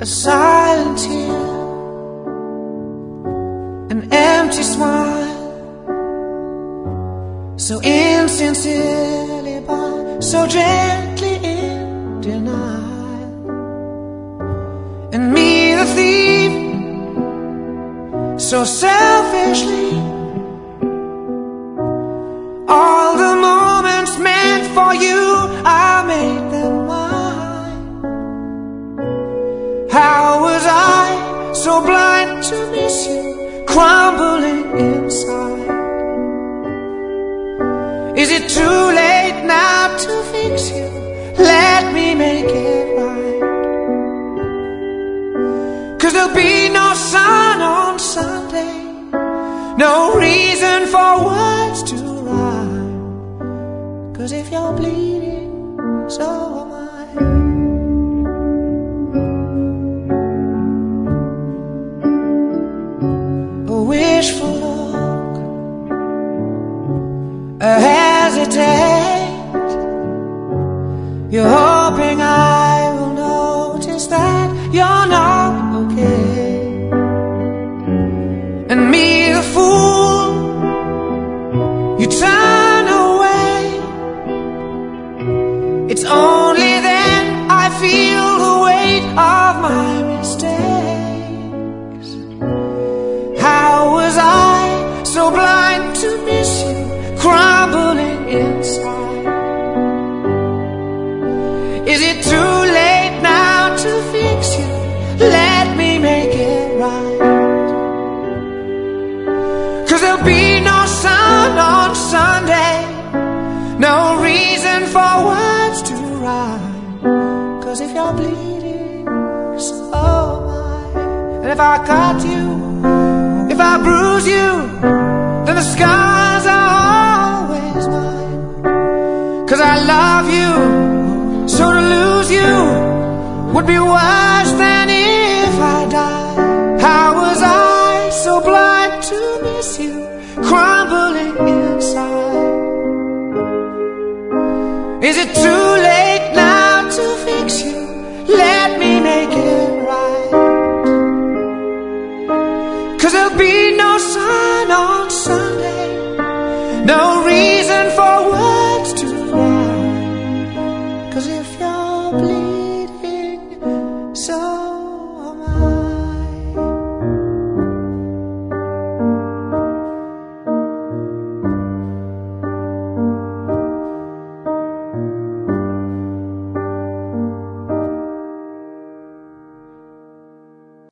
a silent tear, an empty smile, so insincerely but so gently in denial. And me the thief, so selfishly, all the moments meant for you, I made them mine. How was I so blind to miss you, crumbling inside? Is it too late now to fix you? Let me make it right. 'Cause there'll be no sun on Sunday, no reason for words to rhyme. 'Cause if you're bleeding, so am I. A wishful look, a hesitate, you're hoping I will notice that you're not okay. And me the fool, you turn away. It's only then I feel the weight of my mistakes. How was I so blind to miss you, crumbling inside? Is it too late now to fix you? Let me make it right. 'Cause there'll be no sun on Sunday, no reason for words to rhyme. 'Cause if you're bleeding, so am I. And if I cut you, if I bruise you, then the scars are always mine. 'Cause I love you, so to lose you would be worse than if I died. How was I so blind to miss you, crumbling inside? Is it too